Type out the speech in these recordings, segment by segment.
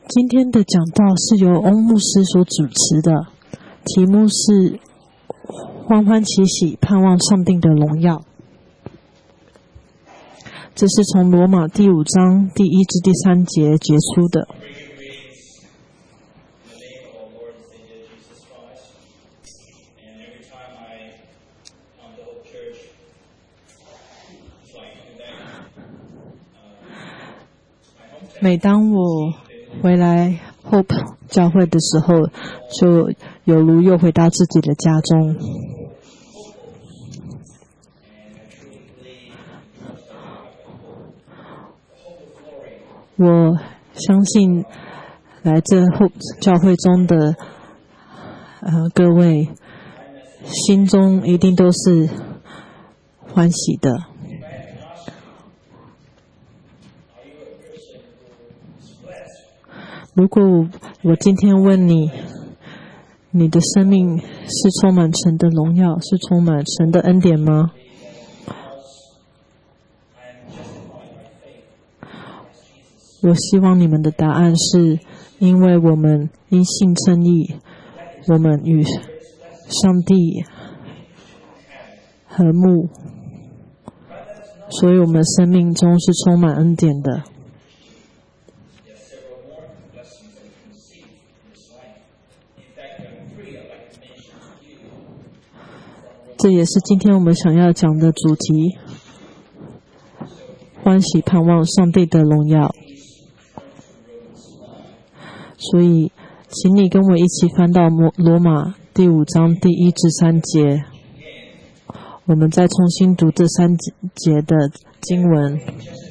今天的讲道是由翁牧师所主持的，题目是欢欢喜喜盼望上帝的荣耀。这是从罗马第5章第1至第3节结出的。每当我回来 Hope 教会的时候，就有如又回到自己的家中。我相信来自 Hope 教会中的各位心中一定都是欢喜的。如果我今天问你，你的生命是充满神的荣耀，是充满神的恩典吗？我希望你们的答案是，因为我们因信称义，我们与上帝和睦，所以我们生命中是充满恩典的。这也是今天我们想要讲的主题，欢喜盼望上帝的荣耀。所以请你跟我一起翻到罗马第5章第1至3节，我们再重新读这3节的经文。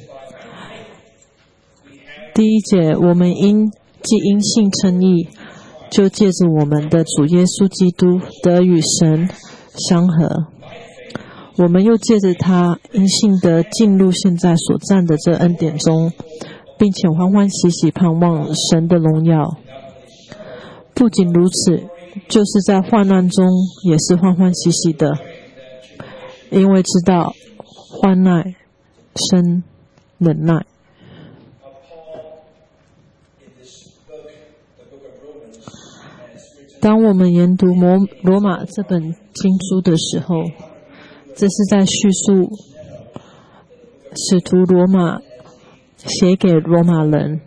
第1节，我们既因信称义，就借着我们的主耶稣基督得与神相合，我们又借着他因信得进入现在所站的这恩典中，并且欢欢喜喜盼望神的荣耀。不仅如此，就是在患难中也是欢欢喜喜的，因为知道患难生忍耐。当我们研读罗马这本经书的时候，这是在叙述使徒罗马写给罗马人，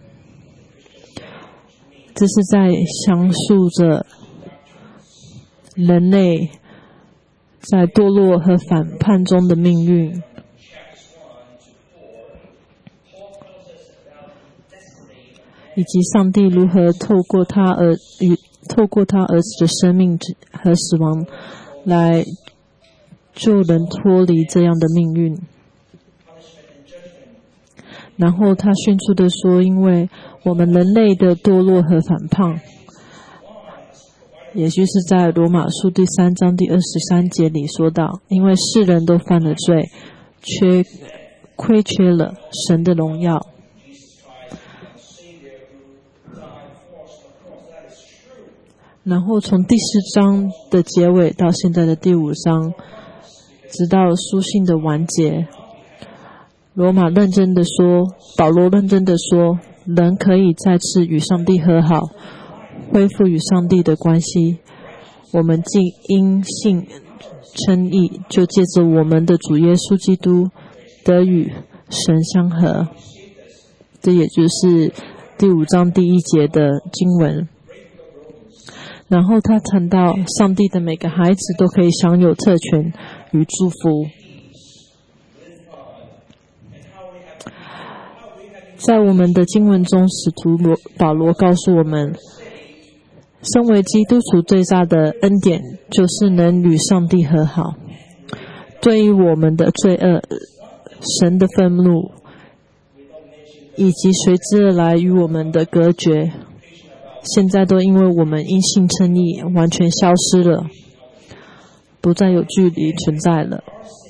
这是在详述着人类在堕落和反叛中的命运。以及上帝如何透过他儿子的生命和死亡来救人脱离这样的命运。然后他迅速地说，因为我们人类的堕落和反叛，也就是在罗马书第3章第23节里说到，因为世人都犯了罪，亏缺了神的荣耀。然后从第4章的结尾到现在的第5章，直到书信的完结，保罗认真的说，人可以再次与上帝和好，恢复与上帝的关系。我们既因信称义，就借着我们的主耶稣基督得与神相合。这也就是第5章第1节的经文。然后他谈到上帝的每个孩子都可以享有特权与祝福。在我们的经文中，使徒保罗告诉我们，身为基督徒最大的恩典就是能与上帝和好。对于我们的罪恶，神的愤怒以及随之而来与我们的隔绝，现在都因为我们因信称义完全消失了，不再有距离存在了。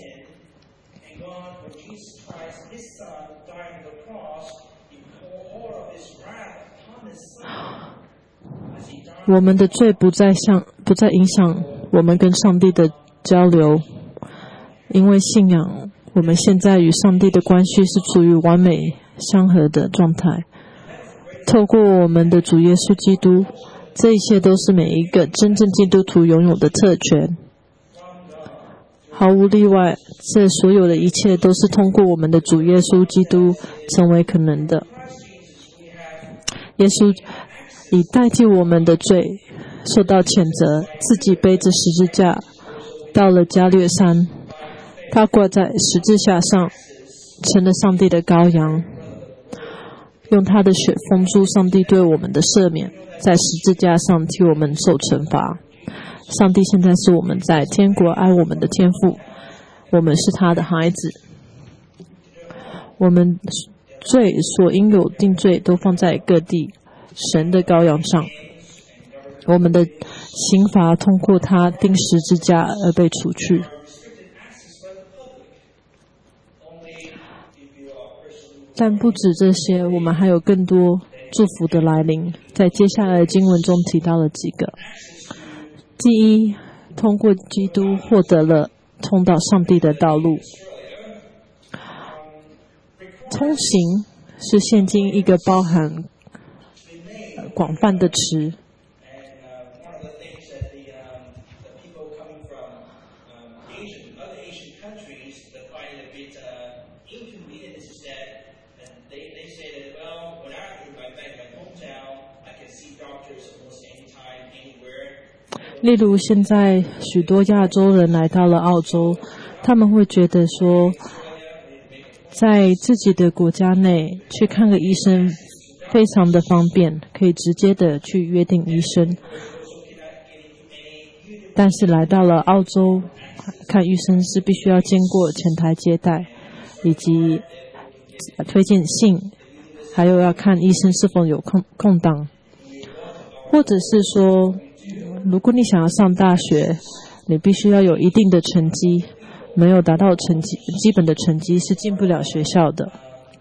我们的罪不再影响我们跟上帝的交流，因为信仰，我们现在与上帝的关系是处于完美相合的状态。 透过我们的主耶稣基督，这一切都是每一个真正基督徒拥有的特权，毫无例外，这所有的一切都是通过我们的主耶稣基督成为可能的。耶稣以代替我们的罪受到谴责，自己背着十字架到了加略山，他挂在十字架上，成了上帝的羔羊，用他的血封住上帝对我们的赦免，在十字架上替我们受惩罚。上帝现在是我们在天国爱我们的天父，我们是他的孩子，我们罪所应有定罪都放在各地神的羔羊上，我们的刑罚通过他钉十字架而被除去。但不止这些，我们还有更多祝福的来临，在接下来的经文中提到了几个。第一，通过基督获得了通到上帝的道路。通行是现今一个包含广泛的词。例如现在许多亚洲人来到了澳洲，他们会觉得说在自己的国家内去看个医生非常的方便，可以直接的去约定医生。但是来到了澳洲看医生是必须要经过前台接待以及推荐信，还有要看医生是否有空档，或者是说如果你想要上大学，你必须要有一定的成绩，没有达到基本的成绩是进不了学校的。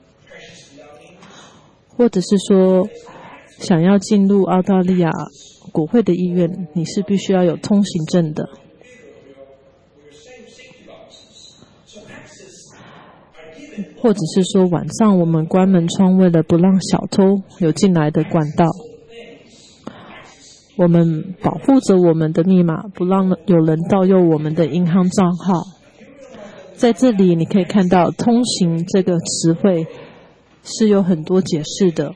或者是说想要进入澳大利亚国会的医院，你是必须要有通行证的。或者是说晚上我们关门窗，为了不让小偷有进来的管道，我们保护着我们的密码，不让有人盗用我们的银行账号。在这里你可以看到通行这个词汇是有很多解释的。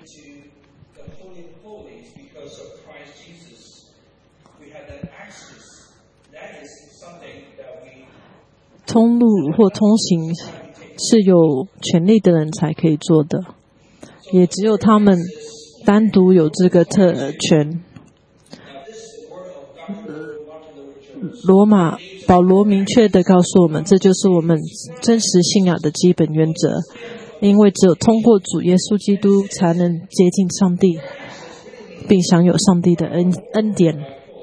通路或通行是有权利的人才可以做的，也只有他们单独有这个特权。保罗明确地告诉我们，这就是我们真实信仰的基本原则，因为只有通过主耶稣基督才能接近上帝，并享有上帝的恩典。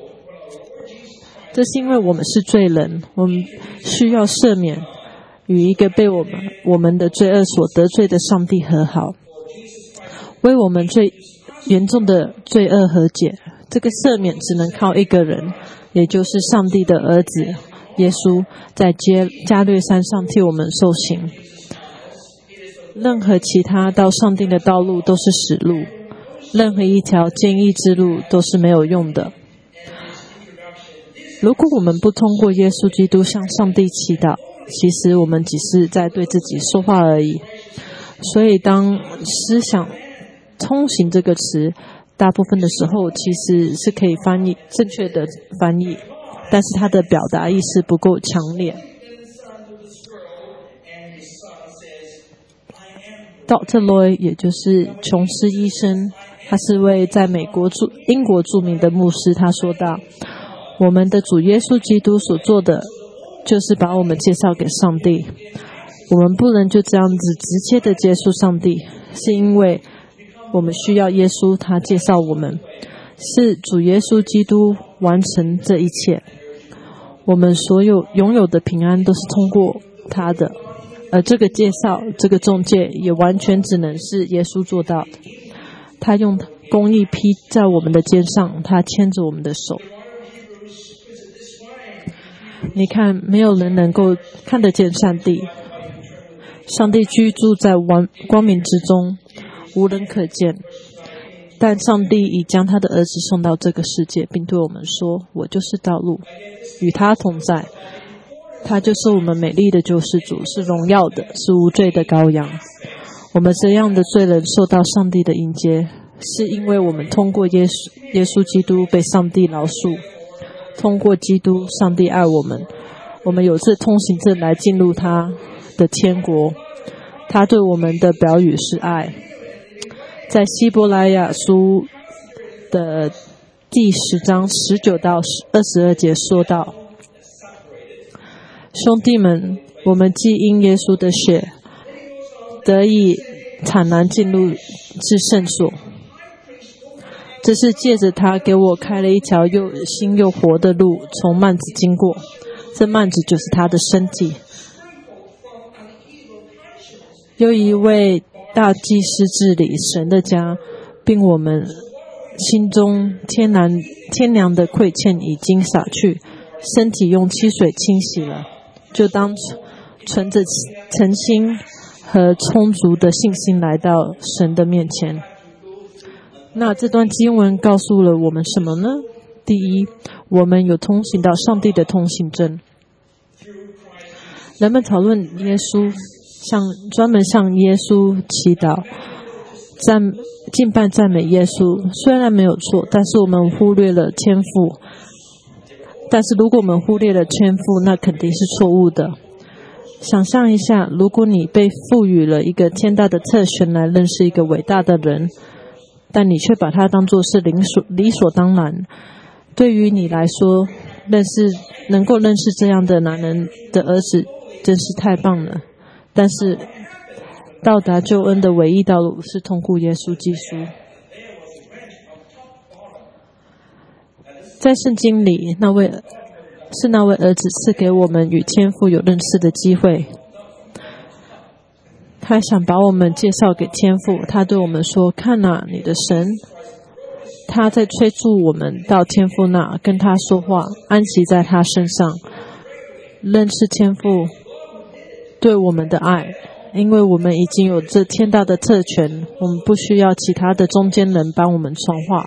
这是因为我们是罪人，我们需要赦免，与一个被我们的罪恶所得罪的上帝和好，为我们最严重的罪恶和解。这个赦免只能靠一个人，也就是上帝的儿子耶稣，在加略山上替我们受刑。任何其他到上帝的道路都是死路，任何一条坚毅之路都是没有用的。如果我们不通过耶稣基督向上帝祈祷，其实我们只是在对自己说话而已。所以当思想通行这个词大部分的时候其实是可以正确的翻译，但是它的表达意思不够强烈。Dr. Loy 也就是琼斯医生，他是位在英国著名的牧师，他说道，我们的主耶稣基督所做的就是把我们介绍给上帝，我们不能就这样子直接的接触上帝，是因为我们需要耶稣，他介绍我们，是主耶稣基督完成这一切，我们所有拥有的平安都是通过他的，而这个介绍，这个中介也完全只能是耶稣做到的。他用公义披在我们的肩上，他牵着我们的手。你看，没有人能够看得见上帝，上帝居住在光明之中，无人可见。 但上帝已将他的儿子送到这个世界，并对我们说：我就是道路，与他同在。他就是我们美丽的救世主，是荣耀的，是无罪的羔羊。我们这样的罪人受到上帝的迎接，是因为我们通过耶稣基督被上帝饶恕。通过基督，上帝爱我们，我们有这通行证来进入他的天国。他对我们的表语是爱。在希伯来亚书的第10章19到22节说道：兄弟们，我们既因耶稣的血得以坦然进入至圣所，这是借着他给我开了一条又新又活的路，从幔子经过。这幔子就是他的身体。有一位大祭司治理神的家，并我们心中天良的亏欠已经洒去，身体用七水清洗了，就当存着诚心和充足的信心来到神的面前。那这段经文告诉了我们什么呢？第一，我们有通行到上帝的通行证。人们讨论耶稣，专门向耶稣祈祷、敬拜、赞美耶稣，虽然没有错，但是我们忽略了天赋。但是如果我们忽略了天赋，那肯定是错误的。想象一下，如果你被赋予了一个天大的特权来认识一个伟大的人，但你却把它当作是理所当然，对于你来说，能够认识这样的男人的儿子真是太棒了。但是到达救恩的唯一道路是通过耶稣基督。在圣经里，那位儿子赐给我们与天父有认识的机会。他想把我们介绍给天父，他对我们说：看啊，你的神。他在催促我们到天父那，跟他说话，安息在他身上，认识天父对我们的爱。因为我们已经有这天大的特权，我们不需要其他的中间人帮我们传话。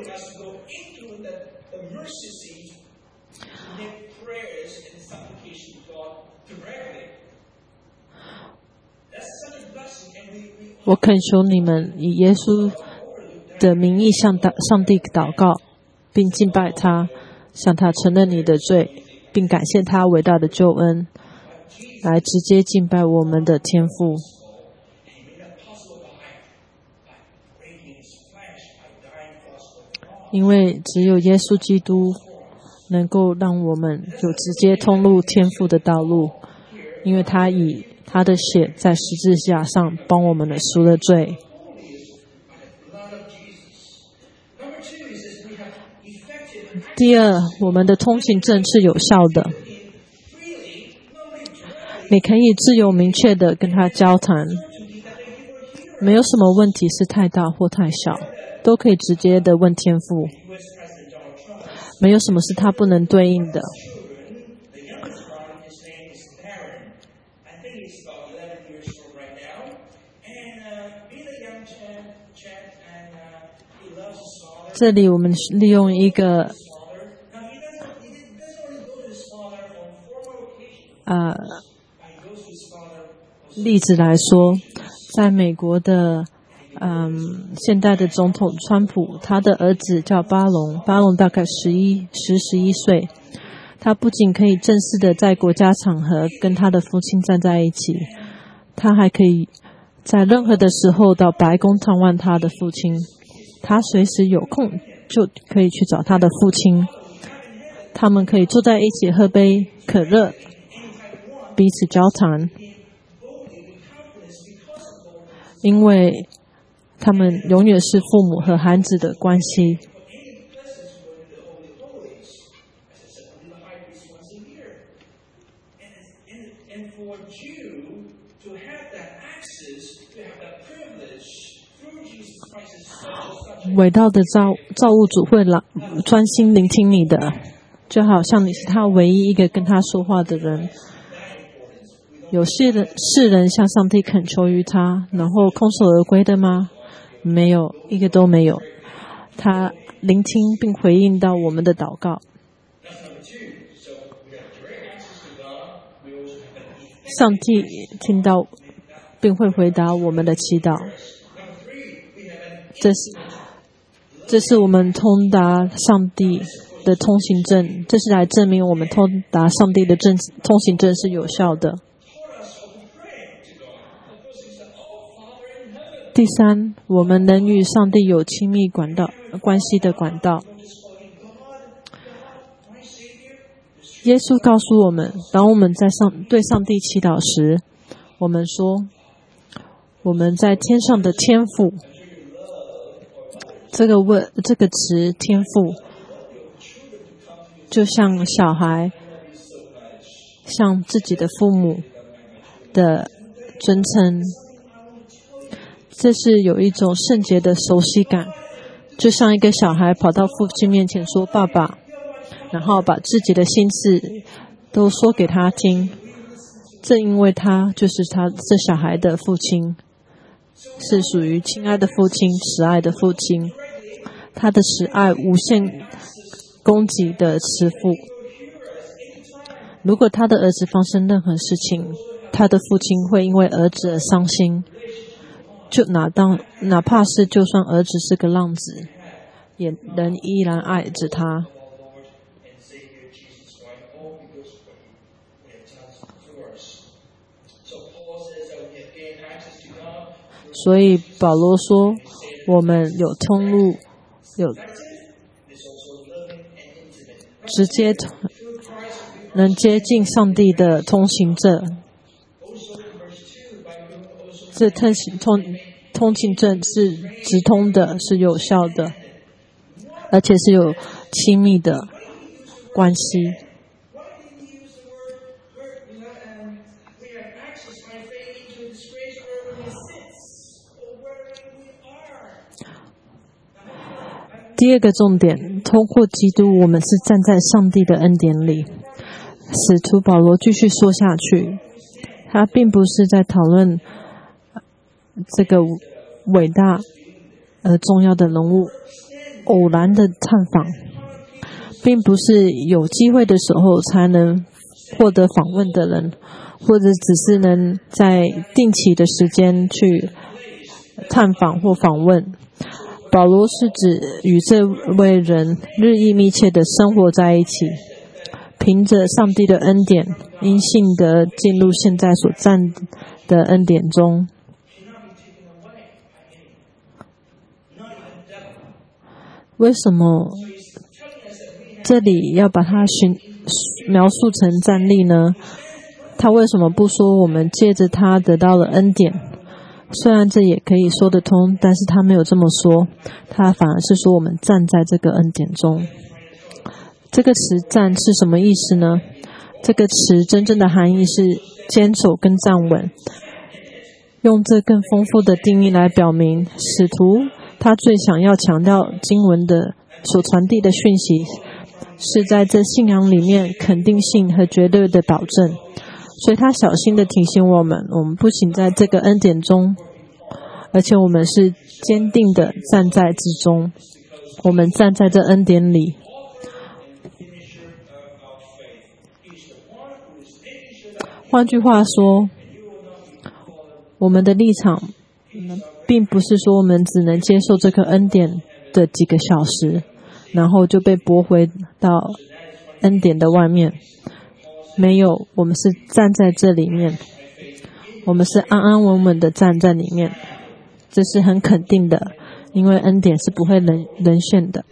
我恳求你们以耶稣的名义向上帝祷告，并敬拜他，向他承认你的罪，并感谢他伟大的救恩，来直接敬拜我们的天父。因为只有耶稣基督能够让我们有直接通入天父的道路，因为他以他的血在十字架上帮我们赎了罪。第二，我们的通行证是有效的，你可以自由明确的跟他交谈，没有什么问题是太大或太小，都可以直接的问天父，没有什么是他不能对应的。这里我们利用一个例子来说，在美国的现代的总统川普，他的儿子叫巴隆大概11岁，他不仅可以正式的在国家场合跟他的父亲站在一起，他还可以在任何的时候到白宫探望他的父亲，他随时有空就可以去找他的父亲，他们可以坐在一起喝杯可乐，彼此交谈，因为他们永远是父母和孩子的关系。伟大的造物主会专心聆听你的，就好像你是他唯一一个跟他说话的人。有世人向上帝恳求于他，然后空手而归的吗？没有，一个都没有。 他聆听并回应到我们的祷告。上帝听到并会回答我们的祈祷。这是我们通达上帝的通行证，这是来证明我们通达上帝的通行证是有效的。第三，我们能与上帝有亲密关系的管道。耶稣告诉我们，当我们对上帝祈祷时，我们说我们在天上的天父。这个词天父就像小孩向自己的父母的尊称，这是有一种圣洁的熟悉感，就像一个小孩跑到父亲面前说爸爸，然后把自己的心事都说给他听。正因为他就是这小孩的父亲，是属于亲爱的父亲，慈爱的父亲，他的慈爱无限供给的慈父。如果他的儿子发生任何事情，他的父亲会因为儿子而伤心，哪怕是就算儿子是个浪子，也能依然爱着他。所以保罗说，我们有通路，有直接能接近上帝的通行证。这通行证是直通的，是有效的，而且是有亲密的关系。第二个重点，通过基督，我们是站在上帝的恩典里。使徒保罗继续说下去，他并不是在讨论这个伟大而重要的人物偶然的探访，并不是有机会的时候才能获得访问的人，或者只是能在定期的时间去探访或访问。保罗是指与这位人日益密切的生活在一起，凭着上帝的恩典，因信的进入现在所站的恩典中。为什么这里要把它描述成站立呢？他为什么不说我们借着他得到了恩典？虽然这也可以说得通，但是他没有这么说，他反而是说我们站在这个恩典中。这个词站是什么意思呢？这个词真正的含义是坚守跟站稳。用这更丰富的定义来表明，使徒他最想要强调经文的所传递的讯息，是在这信仰里面肯定性和绝对的保证。所以他小心地提醒我们不仅在这个恩典中，而且我们是坚定地站在之中。我们站在这恩典里。换句话说，我们的立场并不是说我们只能接受这个恩典的几个小时，然后就被驳回到恩典的外面。没有，我们是站在这里面，我们是安安稳稳的站在里面，这是很肯定的，因为恩典是不会沦陷的。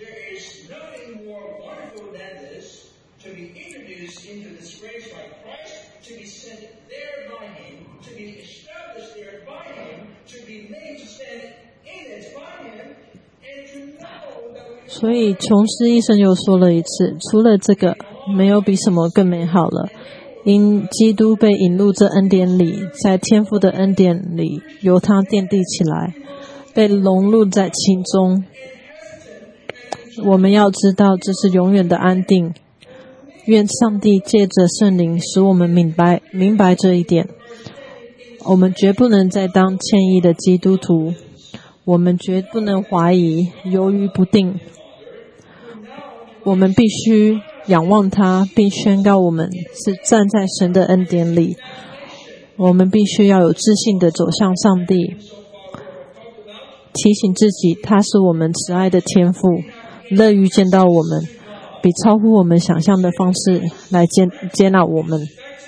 所以琼斯医生又说了一次，除了这个，没有比什么更美好了。因基督被引入这恩典里，在天父的恩典里由他奠定起来，被融入在其中。我们要知道这是永远的安定。愿上帝借着圣灵使我们明白这一点。我们绝不能再当歉意的基督徒， 我们绝不能怀疑、犹豫不定。我们必须仰望他，并宣告我们是站在神的恩典里。我们必须要有自信地走向上帝，提醒自己他是我们慈爱的天父，乐于见到我们，比超乎我们想象的方式来接纳我们。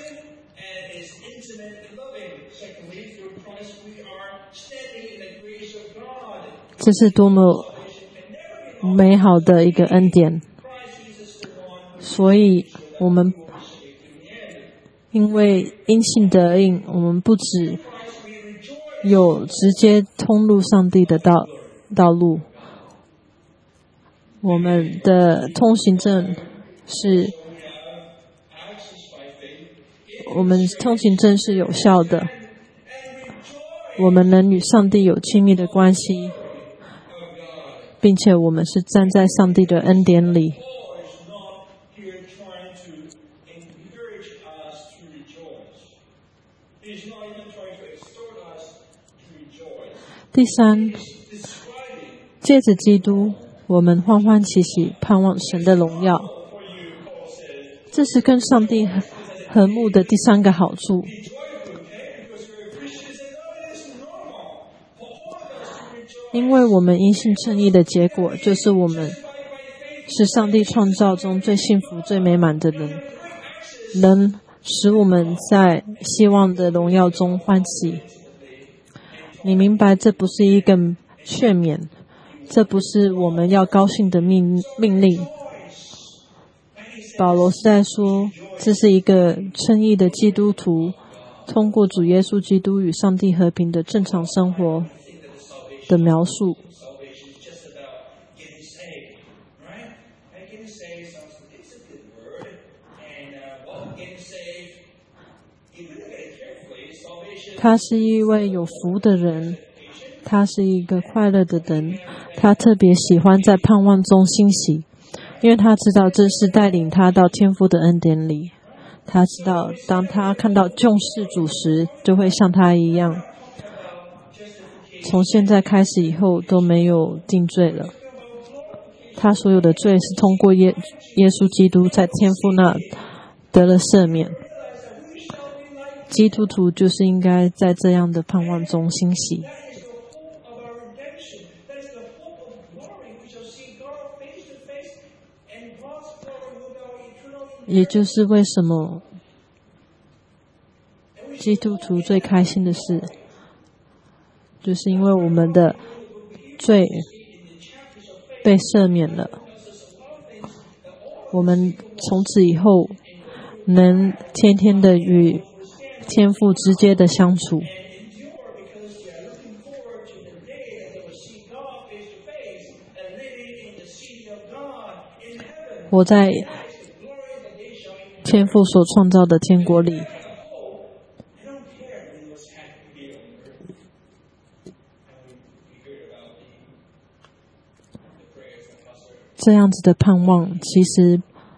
这是多么美好的一个恩典！所以我们因为因信得应，我们不只有直接通入上帝的道路，我们的通行证是有效的，我们能与上帝有亲密的关系，并且我们是站在上帝的恩典里。第三，借着基督，我们欢欢喜喜盼望神的荣耀。这是跟上帝和睦的第三个好处。因为我们因信称义的结果，就是我们是上帝创造中最幸福、最美满的人，能使我们在希望的荣耀中欢喜。你明白，这不是一个劝勉，这不是我们要高兴的命令。保罗是在说，这是一个称义的基督徒通过主耶稣基督与上帝和平的正常生活的描述。他是一位有福的人，他是一个快乐的人，他特别喜欢在盼望中欣喜，因为他知道这是带领他到天父的恩典里。他知道当他看到救世主时，就会像他一样，从现在开始以后都没有定罪了。他所有的罪是通过耶稣基督在天父那得了赦免。基督徒就是应该在这样的盼望中欣喜。也就是为什么基督徒最开心的事，就是因为我们的罪被赦免了，我们从此以后能天天的与天父直接的相处。我在天父所创造的天国里，这样子的盼望其实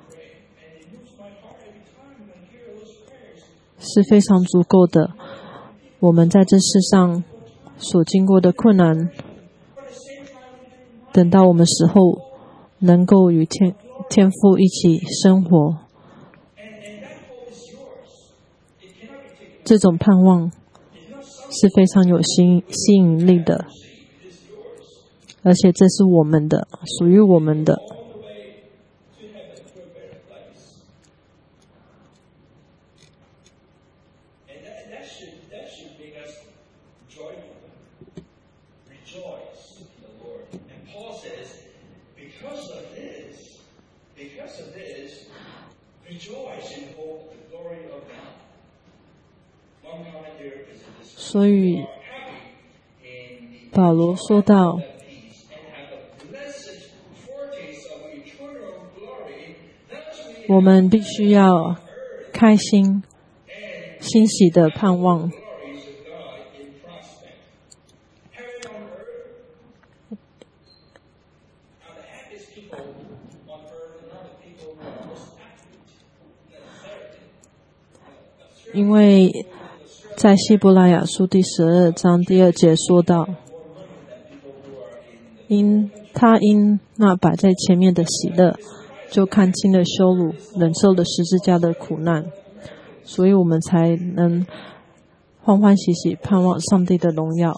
是非常足够的。我们在这世上所经过的困难，等到我们死后能够与天父一起生活，这种盼望是非常有吸引力的，而且这是我们的，属于我们的。所以保罗说到，我们必须要开心、欣喜的盼望，因为在希伯来雅书第12章第2节说到， 因那摆在前面的喜乐，就看清了羞辱，忍受了十字架的苦难，所以我们才能欢欢喜喜盼望上帝的荣耀。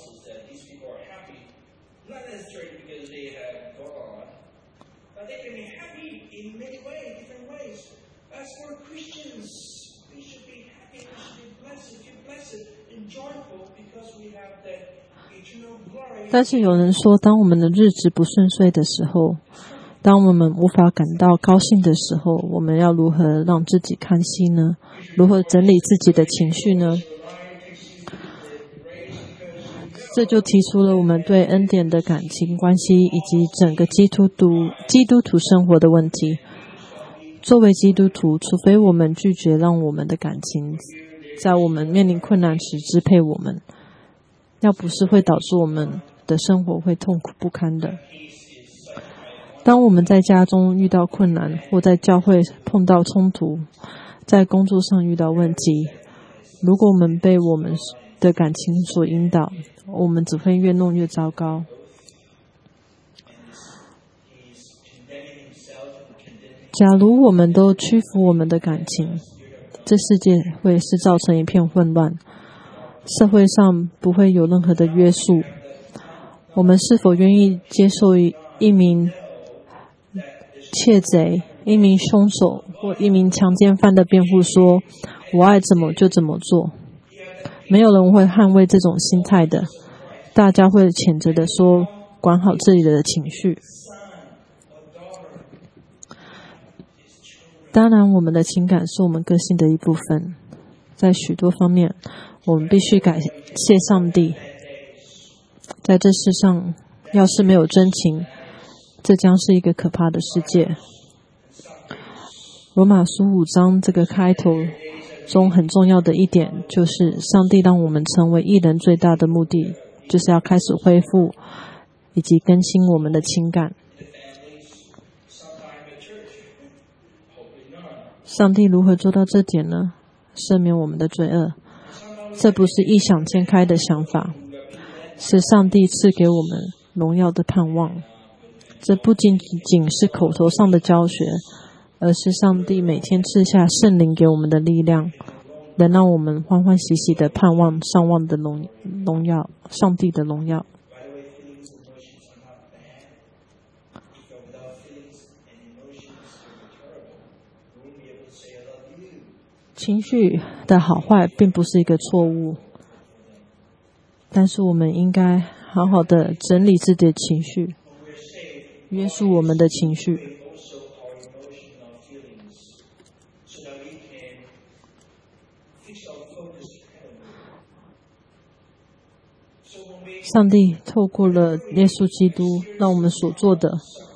但是有人说，当我们的日子不顺遂的时候，当我们无法感到高兴的时候，我们要如何让自己开心呢？如何整理自己的情绪呢？这就提出了我们对恩典的感情关系以及整个基督徒生活的问题。作为基督徒，除非我们拒绝让我们的感情在我们面临困难时支配我们，要不是会导致我们的生活会痛苦不堪的。当我们在家中遇到困难，或在教会碰到冲突，在工作上遇到问题，如果我们被我们的感情所引导，我们只会越弄越糟糕。假如我们都屈服我们的感情，这世界会是造成一片混乱，社会上不会有任何的约束。我们是否愿意接受一名窃贼、一名凶手或一名强奸犯的辩护，说我爱怎么就怎么做？没有人会捍卫这种心态的，大家会谴责的说，管好自己的情绪。当然，我们的情感是我们个性的一部分，在许多方面，我们必须感谢上帝。在这世上，要是没有真情，这将是一个可怕的世界。罗马书5章这个开头中很重要的一点，就是上帝让我们成为义人最大的目的，就是要开始恢复以及更新我们的情感。上帝如何做到这点呢？赦免我们的罪恶，这不是异想天开的想法，是上帝赐给我们荣耀的盼望。这不仅仅是口头上的教学，而是上帝每天赐下圣灵给我们的力量，能让我们欢欢喜喜地盼望上望的荣耀，上帝的荣耀。情绪的好坏并不是一个错误，但是我们应该好好的整理自己的情绪，约束我们的情绪。上帝透过了耶稣基督，让我们所做的，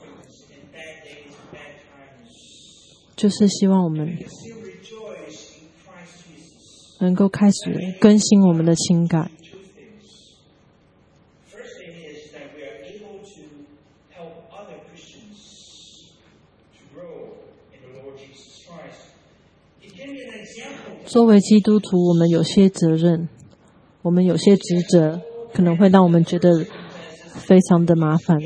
就是希望我们能够开始更新我们的情感。作为基督徒，我们有些责任，我们有些职责，可能会让我们觉得非常的麻烦，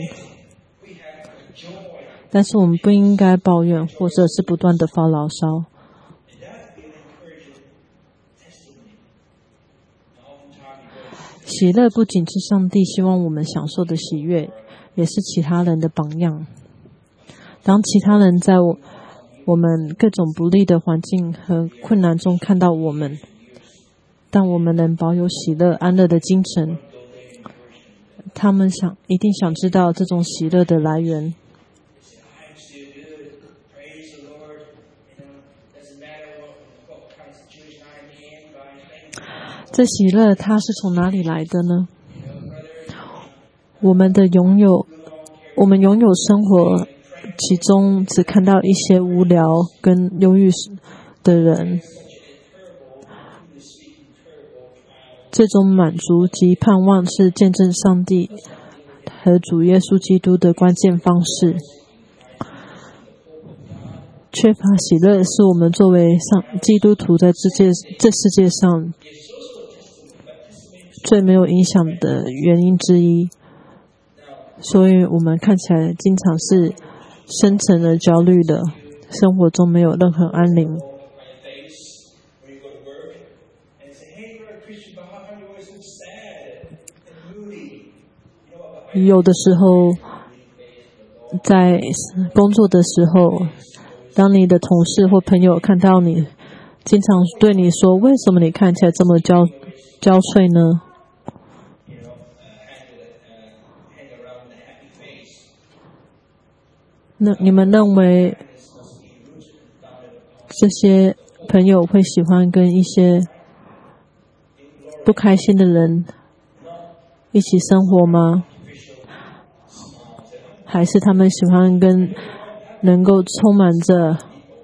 但是我们不应该抱怨，或者是不断的发牢骚。喜乐不仅是上帝希望我们享受的喜悦，也是其他人的榜样。当其他人在我们各种不利的环境和困难中看到我们，但我们能保有喜乐安乐的精神，他们一定想知道这种喜乐的来源。这喜乐它是从哪里来的呢？我们拥有生活，其中只看到一些无聊跟忧郁的人，这种满足及盼望是见证上帝和主耶稣基督的关键方式。缺乏喜乐是我们作为基督徒在这世界上最没有影响的原因之一。 所以我们看起来经常是深沉而焦虑的，生活中没有任何安宁。有的时候在工作的时候，当你的同事或朋友看到你，经常对你说，为什么你看起来这么焦悴呢？那你们认为这些朋友会喜欢跟一些不开心的人一起生活吗？还是他们喜欢跟能够充满着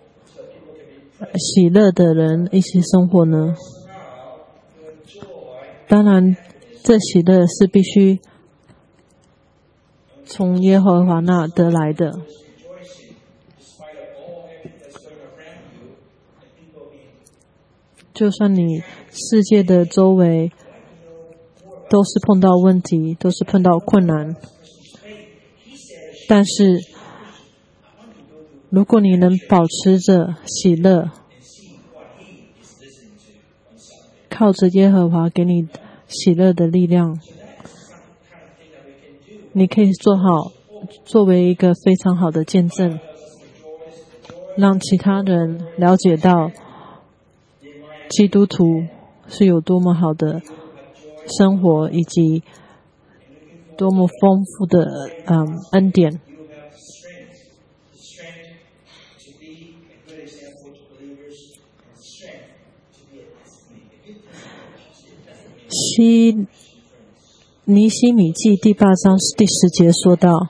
喜乐的人一起生活呢？当然，这喜乐是必须从耶和华那得来的。就算你世界的周围都是碰到问题，都是碰到困难，但是如果你能保持着喜乐，靠着耶和华给你喜乐的力量，你可以作为一个非常好的见证，让其他人了解到基督徒是有多么好的生活，以及多么丰富的恩典。尼希米记第8章第10节说道：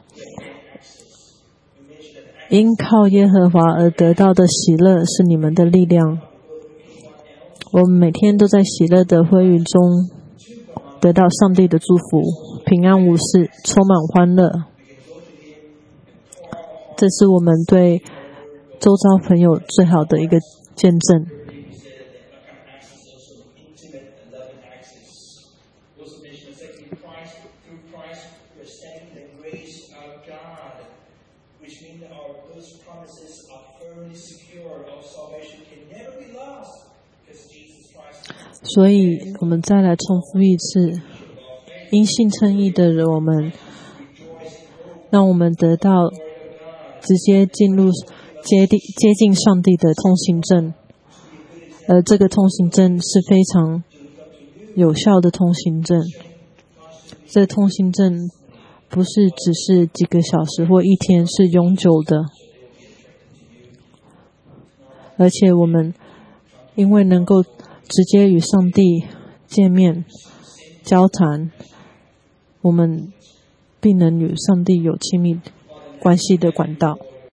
因靠耶和华而得到的喜乐是你们的力量。我们每天都在喜乐的会语中得到上帝的祝福，平安无事，充满欢乐。这是我们对周遭朋友最好的一个见证。所以我们再来重复一次，因信称义的人，让我们得到直接进入接近上帝的通行证，而这个通行证是非常有效的通行证。这通行证不是只是几个小时或一天，是永久的。而且我们因为能够直接与上帝见面交谈，我们必能与上帝有亲密关系的管道。